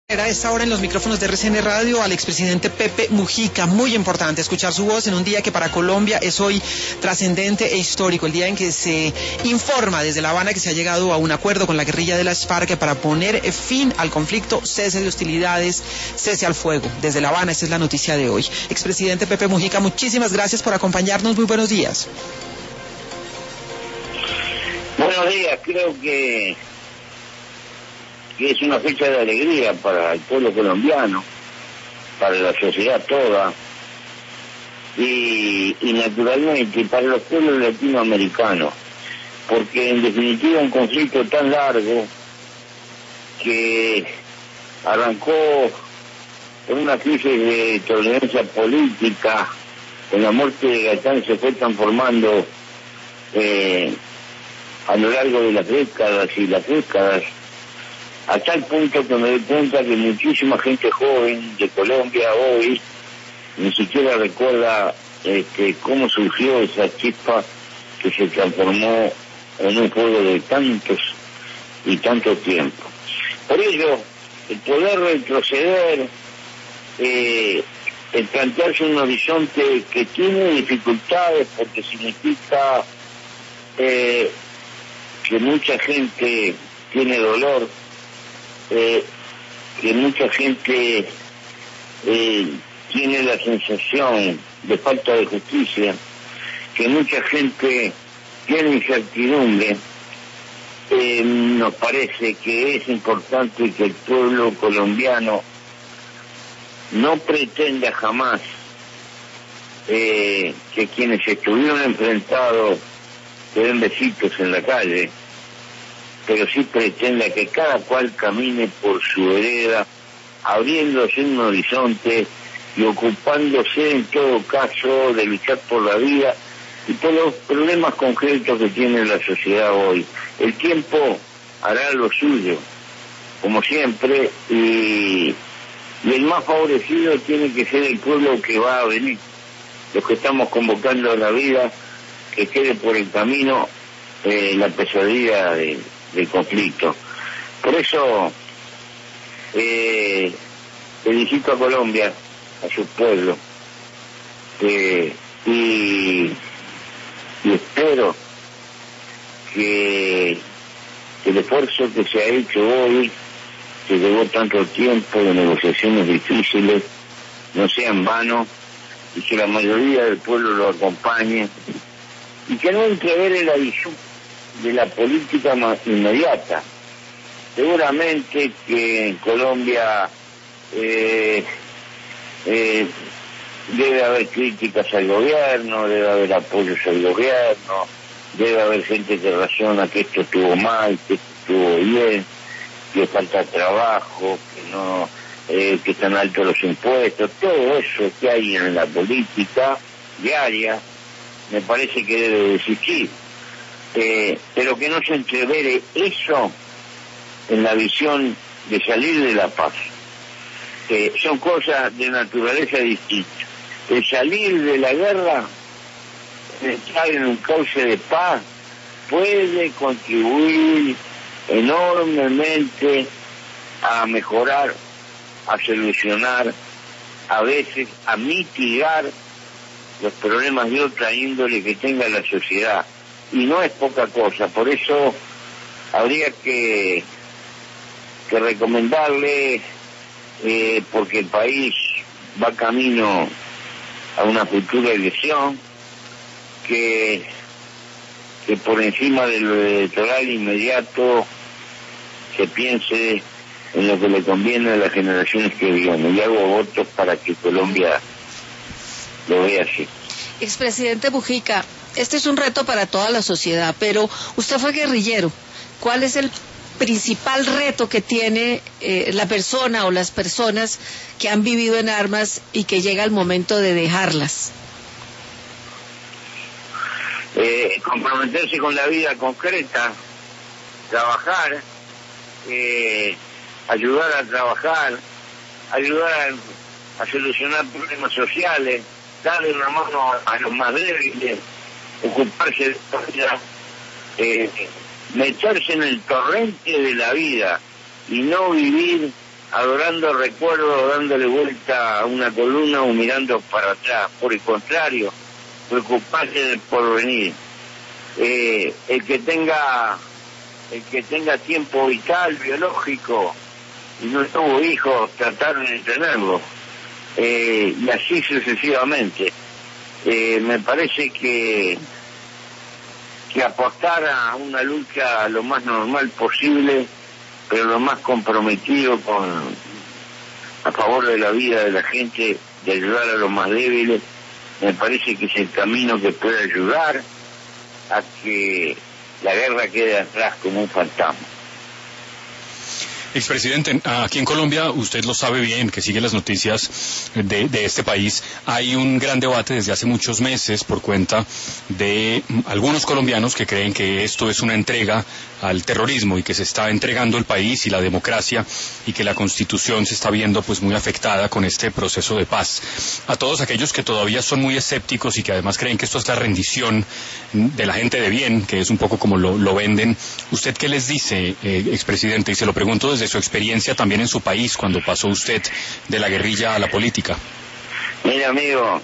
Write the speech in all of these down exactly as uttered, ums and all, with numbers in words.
A esta hora en los micrófonos de R C N Radio al expresidente Pepe Mujica. Muy importante escuchar su voz en un día que para Colombia es hoy trascendente e histórico, el día en que se informa desde La Habana que se ha llegado a un acuerdo con la guerrilla de las FARC para poner fin al conflicto, cese de hostilidades, cese al fuego. Desde La Habana, esta es la noticia de hoy. Expresidente Pepe Mujica, muchísimas gracias por acompañarnos. Muy buenos días. Buenos días, creo que que es una fecha de alegría para el pueblo colombiano, para la sociedad toda, y, y naturalmente para los pueblos latinoamericanos, porque en definitiva un conflicto tan largo que arrancó con una crisis de tolerancia política, con la muerte de Gaitán se fue transformando eh, a lo largo de las décadas y las décadas, a tal punto que me doy cuenta que muchísima gente joven de Colombia hoy ni siquiera recuerda este, cómo surgió esa chispa que se transformó en un fuego de tantos y tanto tiempo. Por ello, el poder retroceder, eh, el plantearse un horizonte que tiene dificultades porque significa eh, que mucha gente tiene dolor, Eh, que mucha gente eh, tiene la sensación de falta de justicia, que mucha gente tiene incertidumbre, eh, nos parece que es importante que el pueblo colombiano no pretenda jamás eh, que quienes estuvieron enfrentados se den besitos en la calle, pero sí pretenda que cada cual camine por su vereda, abriéndose un horizonte y ocupándose en todo caso de luchar por la vida y por los problemas concretos que tiene la sociedad hoy. El tiempo hará lo suyo, como siempre, y, y el más favorecido tiene que ser el pueblo que va a venir. Los que estamos convocando a la vida, que quede por el camino eh, la pesadilla de del conflicto. Por eso eh, felicito a Colombia, a su pueblo, eh, y, y espero que, que el esfuerzo que se ha hecho hoy, que llevó tanto tiempo de negociaciones difíciles, no sea en vano, y que la mayoría del pueblo lo acompañe, y que no entrevere la visión de la política más inmediata. Seguramente que en Colombia eh, eh, debe haber críticas al gobierno, debe haber apoyos al gobierno, debe haber gente que razona que esto estuvo mal, que esto estuvo bien, que falta trabajo, que no, eh, que están altos los impuestos, todo eso que hay en la política diaria, me parece que debe existir. Eh, pero que no se entrevere eso en la visión de salir de la paz. Eh, son cosas de naturaleza distinta. El salir de la guerra, entrar en un cauce de paz, puede contribuir enormemente a mejorar, a solucionar, a veces a mitigar los problemas de otra índole que tenga la sociedad. Y no es poca cosa, por eso habría que, que recomendarle, eh, porque el país va camino a una futura elección, que, que por encima de lo electoral inmediato se piense en lo que le conviene a las generaciones que vienen. Y hago votos para que Colombia lo vea así. Expresidente Mujica, este es un reto para toda la sociedad, pero usted fue guerrillero. ¿Cuál es el principal reto que tiene eh, la persona o las personas que han vivido en armas y que llega el momento de dejarlas? Eh, comprometerse con la vida concreta, trabajar, eh, ayudar a trabajar, ayudar a, a solucionar problemas sociales, darle una mano a, a los más débiles, ocuparse de la vida, eh, meterse en el torrente de la vida y no vivir adorando recuerdos, dándole vuelta a una columna o mirando para atrás. Por el contrario, preocuparse del porvenir. Eh, el que tenga el que tenga tiempo vital, biológico, y no tuvo hijos, tratar de tenerlo, eh, y así sucesivamente. Eh, me parece que que apostar a una lucha lo más normal posible, pero lo más comprometido con a favor de la vida de la gente, de ayudar a los más débiles, me parece que es el camino que puede ayudar a que la guerra quede atrás como un fantasma. Expresidente, aquí en Colombia, usted lo sabe bien, que sigue las noticias de, de este país, hay un gran debate desde hace muchos meses por cuenta de algunos colombianos que creen que esto es una entrega al terrorismo y que se está entregando el país y la democracia y que la Constitución se está viendo pues muy afectada con este proceso de paz. A todos aquellos que todavía son muy escépticos y que además creen que esto es la rendición de la gente de bien, que es un poco como lo, lo venden, ¿usted qué les dice, eh, expresidente? Y se lo pregunto desde su experiencia también en su país, cuando pasó usted de la guerrilla a la política. Mira, amigo,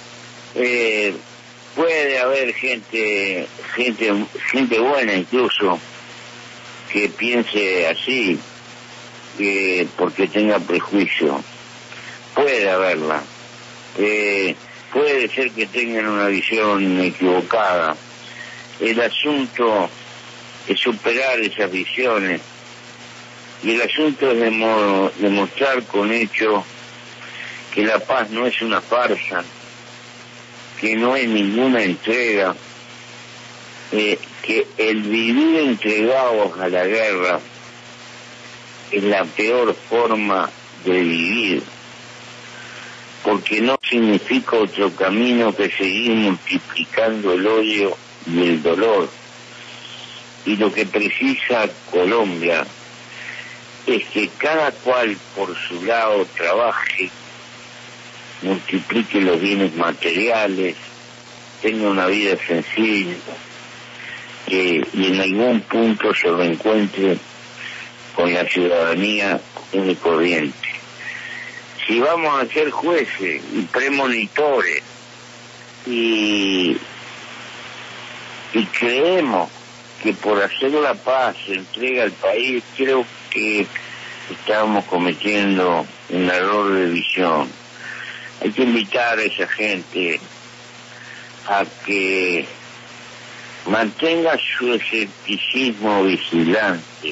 eh, puede haber gente, gente, gente buena incluso, que piense así, que porque tenga prejuicio. Puede haberla. Eh, puede ser que tengan una visión equivocada. El asunto es superar esas visiones. Y el asunto es demo, demostrar con hechos que la paz no es una farsa, que no es ninguna entrega, eh, que el vivir entregados a la guerra es la peor forma de vivir, porque no significa otro camino que seguir multiplicando el odio y el dolor. Y lo que precisa Colombia es que cada cual por su lado trabaje, multiplique los bienes materiales, tenga una vida sencilla, que, y en algún punto se reencuentre con la ciudadanía común y corriente. Si vamos a ser jueces y premonitores y, y creemos que por hacer la paz se entrega al país, creo que estamos cometiendo un error de visión. Hay que invitar a esa gente a que mantenga su escepticismo vigilante,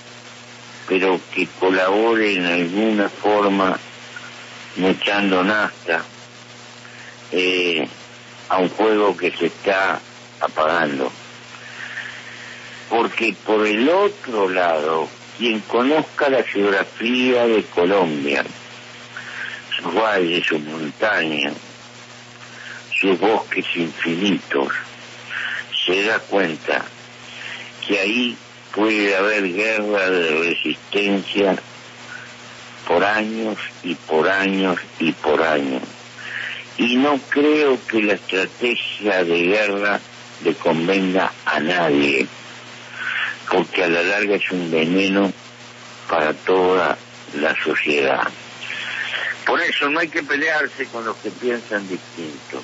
pero que colabore en alguna forma, no echando nafta eh, a un fuego que se está apagando. Porque por el otro lado, quien conozca la geografía de Colombia, sus valles, sus montañas, sus bosques infinitos, se da cuenta que ahí puede haber guerra de resistencia por años y por años y por años. Y no creo que la estrategia de guerra le convenga a nadie, porque a la larga es un veneno para toda la sociedad. Por eso no hay que pelearse con los que piensan distinto.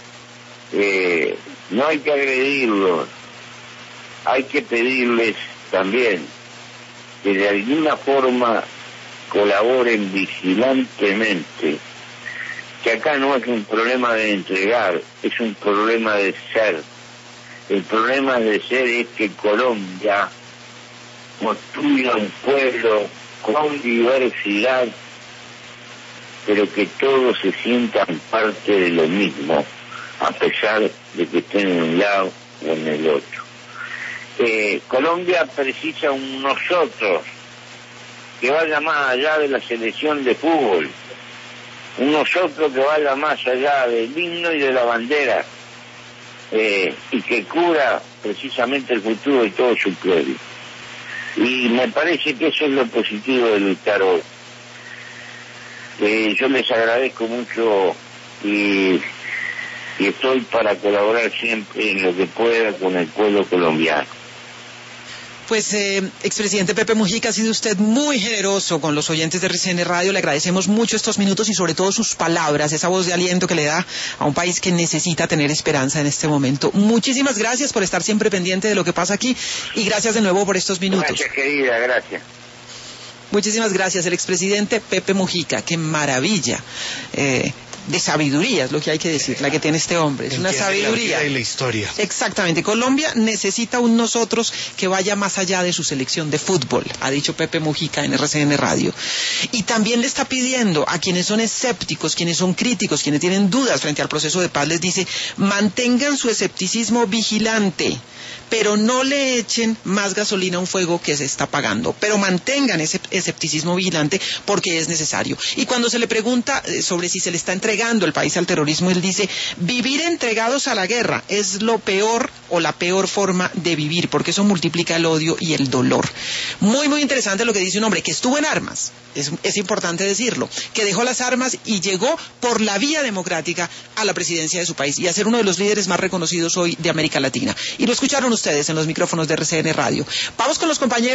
Eh, no hay que agredirlos, hay que pedirles también que de alguna forma colaboren vigilantemente, que acá no es un problema de entregar, es un problema de ser. El problema de ser es que Colombia construya un pueblo con diversidad, pero que todos se sientan parte de lo mismo, a pesar de que estén en un lado o en el otro. Eh, Colombia precisa un nosotros que vaya más allá de la selección de fútbol, un nosotros que vaya más allá del himno y de la bandera, eh, y que cura precisamente el futuro de todo su pueblo. Y me parece que eso es lo positivo de luchar hoy. Eh, yo les agradezco mucho y, y estoy para colaborar siempre en lo que pueda con el pueblo colombiano. Pues, eh, expresidente Pepe Mujica, ha sido usted muy generoso con los oyentes de R C N Radio. Le agradecemos mucho estos minutos y sobre todo sus palabras, esa voz de aliento que le da a un país que necesita tener esperanza en este momento. Muchísimas gracias por estar siempre pendiente de lo que pasa aquí y gracias de nuevo por estos minutos. Gracias, querida, gracias. Muchísimas gracias, el expresidente Pepe Mujica. Qué maravilla. Eh, de sabiduría es lo que hay que decir, la que tiene este hombre, es una sabiduría. La vida y la historia. Exactamente, Colombia necesita un nosotros que vaya más allá de su selección de fútbol, ha dicho Pepe Mujica en R C N Radio. Y también le está pidiendo a quienes son escépticos, quienes son críticos, quienes tienen dudas frente al proceso de paz, les dice, mantengan su escepticismo vigilante, pero no le echen más gasolina a un fuego que se está apagando, pero mantengan ese escepticismo vigilante porque es necesario. Y cuando se le pregunta sobre si se le está entregando el país al terrorismo, él dice, vivir entregados a la guerra es lo peor o la peor forma de vivir, porque eso multiplica el odio y el dolor. Muy, muy interesante lo que dice un hombre que estuvo en armas, es, es importante decirlo, que dejó las armas y llegó por la vía democrática a la presidencia de su país y a ser uno de los líderes más reconocidos hoy de América Latina. Y lo escucharon ustedes en los micrófonos de R C N Radio. Vamos con los compañeros.